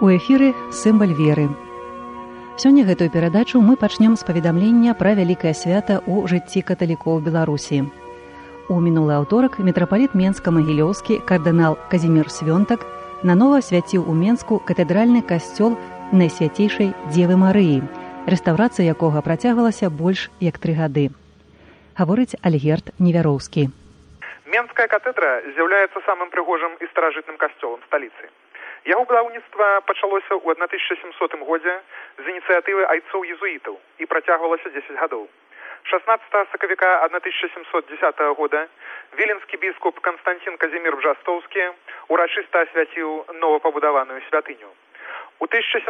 У эфіры «Сімвал веры». Сёння гэтую перадачу мы пачнем з паведамлення пра вялікае свята ў жыцці каталікоў Беларусі. У мінулы аўторак мітрапаліт Менска-Магілёўскі кардынал Казімір Свёнтак нанова асвяціў у Менску катэдральны касцёл Найсвяцейшай Дзевы Марыі, рэстаўрацыя якога працягвалася больш як 3 гады. Гаворыць Альгерд Невяроўскі. Менская катедра з'яўляецца самым прыгожым і старажытным касцёлам сталіцы. Яго будаўніцтва пачалося ў 1700 годзе з ініцыятывы айцоў-езуітаў і працягвалася 10 гадоў. 16 сакавіка 1710 года віленскі біскуп Канстантин Казімір Бжастоўскі урачыста асвяціў новапабудаваную святыню. У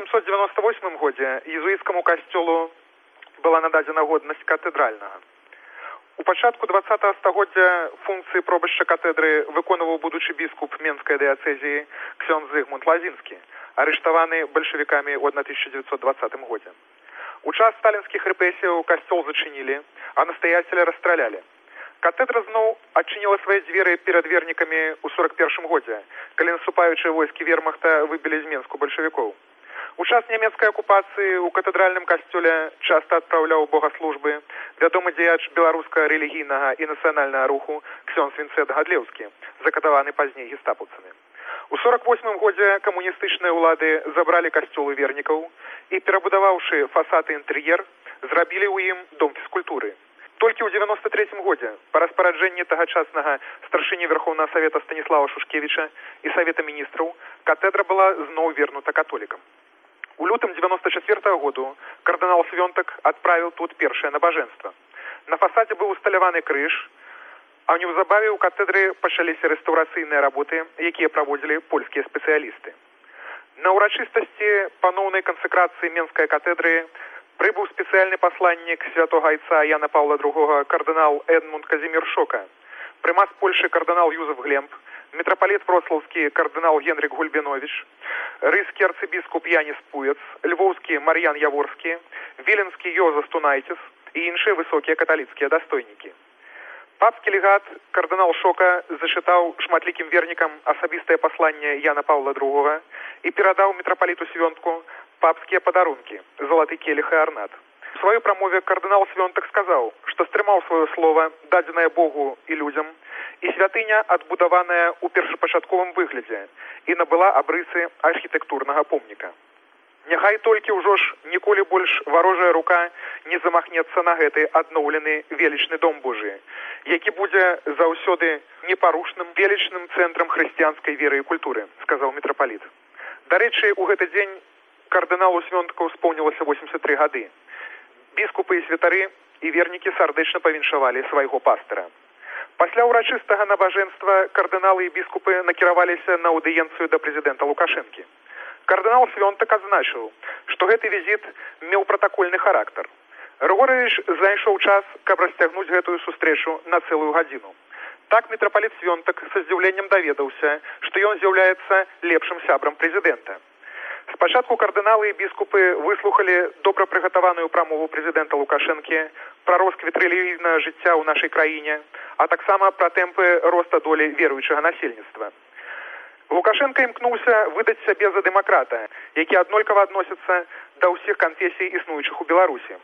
1798 годзе езуіцкаму касцёлу была нададзена годнасць катэдральнага. У пачатку 20-го стагоддзя функцыі пробашча катедры выконваў будучы біскуп Менскай дыяцэзіі ксёндз Зыгмунд Лазінскі, арыштаваны бальшавікамі ў 1920 годзе. У час сталінскіх рэпрэсіяў касцёл зачынілі, а настаяцеля расстралялі. Катедра зноў адчыніла свае дзверы перад вернікамі ў 41 годзе, калі наступаючыя войскі вермахта выбілі з Менску бальшавікоў. У час нямецкай акупацыі ў катэдральным касцёле часта адпраўляў богаслужбы вядомы дзеяч беларускага рэлігійнага і нацыянальнага руху ксёндз Вінцэнт Гадлеўскі, закатаваны пазней гестапаўцамі. У 48 годзе камуністычныя ўлады забралі касцёлы вернікаў і, перабудаваўшы фасад і інтэр'ер, зрабілі ў ім дом фізкультуры. Толькі ў 93 годзе па распараджэнні тагачаснага старшыні Верхоўнага Савета Станіслава Шушкевіча і Савета міністраў катедра была зноў вернута католікам. У лютым 94 году кардынал Свёнтак адправіў тут першае набажэнства. На фасадзе быў усталяваны крыж, а неўзабаве ў катедры пачаліся рэстаўрацыйныя работы, якія праводзілі польскія спецыялісты. На ўрачыстасці паноўнай кансакрацыі Менскай катедры прыбыў спецыяльны пасланнік святога айца Яна Паўла II кардынал Эдмунд Казімір Шока, прымас Польшы кардынал Юзеф Глемб, мітрапаліт Вроцлаўскі кардынал Генрік Гульбеновіч, рыскі арцыбіскуп Яніс Пуец, львоўскі Мар'ян Яворскі, віленскі Йоза Стунайціс і іншыя высокія каталіцкія дастойнікі. Папскі легат кардынал Шока зачытаў шматлікім вернікам асабістае пасланне Яна Паўла II і перадаў мітрапаліту Свёнтку папскія падарункі, залаты келіх і арнат. У сваёй прамове кардынал Свёнтак сказаў, што стрымаў сваё слова, дадзенае Богу і людзям, і святыня адбудаваная ў першапачатковым выглядзе і набыла абрысы архітэктурнага помніка. Няхай толькі ўжо ж ніколі больш варожая рука не замахнецца на гэты адноўлены велічны дом Божий, які будзе заўсёды непарушным велічным цэнтрам хрысціянскай веры і культуры, сказаў мітрапаліт. Дарэчы, у гэты дзень кардыналу Свёнтаку споўнілася 83 гады. Біскупы і святары і вернікі сардэчна павіншавалі свайго пастыра. Пасля ўрачыстага набажэнства кардыналы і біскупы накіраваліся на аўдыенцыю да прэзідэнта Лукашэнкі. Кардынал Свёнтак адзначыў, што гэты візіт меў пратакольны характар. Рыгорыевіч знайшоў час, каб расцягнуць гэтую сустрэчу на цэлую гадзіну. Так мітрапаліт Свёнтак са здзіўленнем даведаўся, што ён з'яўляецца лепшым сябрам прэзідэнта. Спачатку кардыналы і біскупы выслухалі добра прыгатаваную прамову прэзідэнта Лукашэнкі пра росквіт рэлігійнага жыцця ў нашай краіне, а таксама пра тэмпы роста долі веруючага насельніцтва. Лукашенко імкнуўся выдаць сябе за дэмакрата, які аднолькава адносіцца да ўсіх канфесій, існуючых у Беларусі.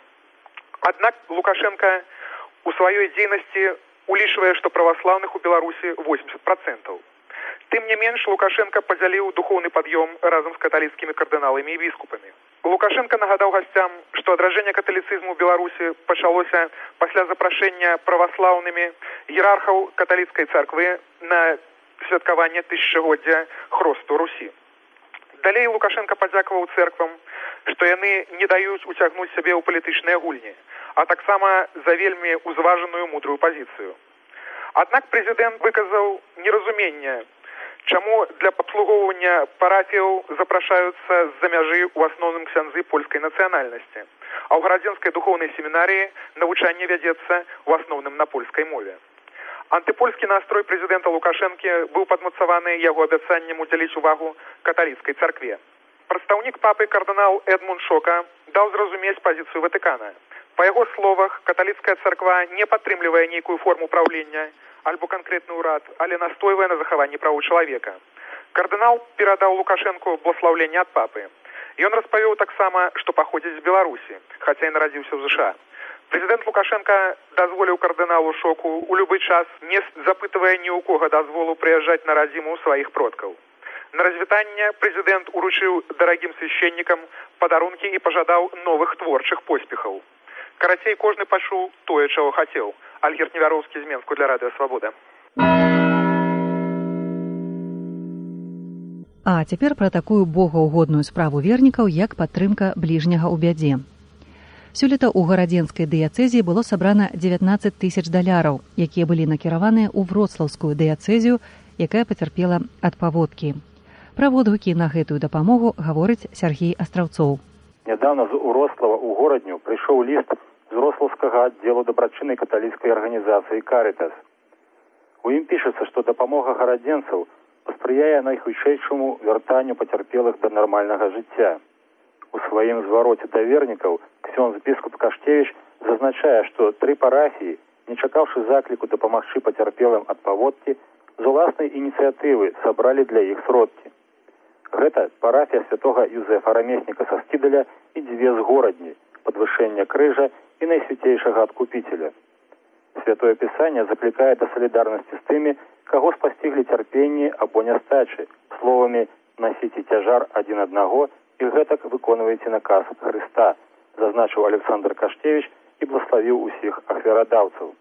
Аднак Лукашенко у сваёй дзейнасці улічвае, што праваслаўных у Беларусі 80%. Тым не менш, Лукашенко падзяліў духоўны пад'ём разам з каталіцкімі кардыналамі і біскупамі. Лукашенко нагадаў гасцям, што адраджэнне каталіцызму ў Беларусі пачалося пасля запрашэння праваслаўнымі іерархаў каталіцкай царквы на святкаванне тысячагоддзя хросту Русі. Далей Лукашенко падзякаваў цэрквам, што яны не даюць уцягнуць сябе ў палітычныя гульні, а таксама за вельмі ўзважаную мудрую пазіцыю. Аднак прэзідэнт выказаў неразуменне, чаму для абслугоўвання парафіяў запрашаюцца з-за мяжы ў асноўным ксяндзы польскай нацыянальнасці, а ў гарадзенскай духоўнай семінарыі навучанне вядзецца ў асноўным на польскай мове. Антыпольскі настрой прэзідэнта Лукашэнкі быў падмацаваны яго абяцаннем удзяліць увагу каталіцкай царкве. Прадстаўнік папы кардынал Эдмунд Шока даў зразумець пазіцыю Ватыкана. Па яго словах, каталіцкая царква не падтрымлівае нейкую форму праўлення альбо канкрэтны ўрад, але настойвае на захаванні правоў чалавека. Кардынал перадаў Лукашэнку благословленне ад папы. Ён распавёў таксама, што паходзіць з Беларусі, хаця і нарадзіўся ў ЗША. Прэзідэнт Лукашенка дазволіў кардыналу Шоку ў любы час, не запытвае ні ў кога дазволу прыязджаць на радзіму сваіх продкаў. На развітанне прэзідэнт уручыў дарагім свяшчэннікам падарункі і пажадаў новых творчых поспехаў. Карацей, кожны пачуў тое, чаго хацеў. Альгерт Невяроўскі з Менску для Радыё Свабода. А цяпер пра такую богаўгодную справу вернікаў, як падтрымка бліжняга ў бядзе. Сёлета ў гарадзенскай дыяцэзіі было сабрана 19 тысяч даляраў, якія былі накіраваныя ў вроцлаўскую дыяцэзію, якая пацярпела ад паводкі. Пра водгукі на гэтую дапамогу гаворыць Сергей Астраўцоў. Нядаўна з Уроцлава ў горадню прыйшоў ліст з Рослаўскага аддзелу дабрачыннай каталіцкай арганізацыі «Карытас». У ім пішацца, што дапамога гарадзенцаў паспрыяе найхутчэйшаму вяртанню пацярпелых да нармальнага жыцця. У сваім звароце да вернікаў ксёндз біскуп Каштевіч зазначае, што 3 парафіі, не чакаўшы закліку дапамагчы пацярпелым ад паводкі, з уласнай ініцыятывы сабралі для іх сродкі. Гэта парафія святога Юзефа Рамесніка са Скідаля і 2 з горадні, падвышэння крыжа і найсвяцейшага адкупіцеля. Святое Пісанне заклікае да салідарнасці з тымі, каго спасціглі цярпенні або нястачы, словамі «насіце цяжар адзін аднаго» і гэтак выконваеце наказ Хрыста, зазначыў Александр Каштевіч і благословіў усіх ахвярадаўцаў.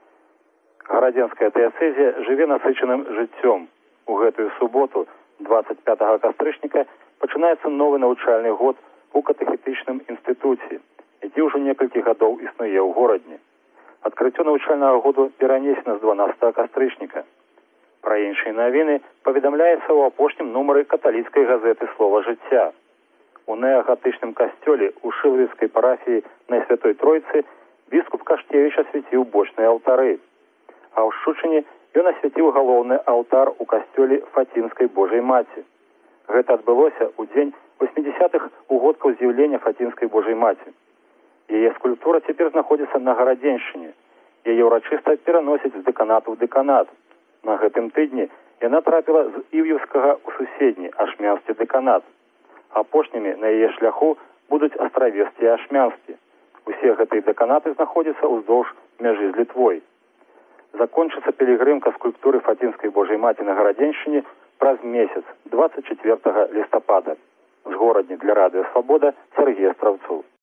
Гарадзенская дыяцэзія жыве насычаным жыццём. У гэтую суботу, 25 кастрычніка, пачынаецца новы навучальны год у катэхетычным інстытуце, які ўжо некалькі гадоў існуе ў горадні. Адкрыццё навучальнага году перанесена з 12 кастрычніка. Пра іншыя навіны паведамляецца ў апошнім нумары каталіцкай газеты «Слова жыцця». У неагатычным касцёле ў Шылавіцкай парафіі Найсвятой Тройцы біскуп Каштевіч асвяціў бочныя алтары, а ў Шчучыне ён асвяціў галоўны алтар у касцёле Фацінскай Божай Маці. Гэта адбылося ў дзень 80-х угодкаў з'яўлення Фацінскай Божай Маці. Яе скульптура цяпер знаходзіцца на Гарадзеншчыне. Яе ўрачыста пераносяць з дэканату ў дэканат. На гэтым тыдні яна трапіла з Ів'еўскага ў суседні ашмянскі дэканат. Апошнімі на яе шляху будуць астравескі і ашмянскі. Усе гэтыя дэканаты знаходзяцца ўздоўж мяжы з Літвой. Закончыцца пілігрымка скульптуры Фацінскай Божай Маці на Гарадзеншчыне праз месяц, 24 лістапада. З горадні для Радыё Свабода Сергей Астраўцоў.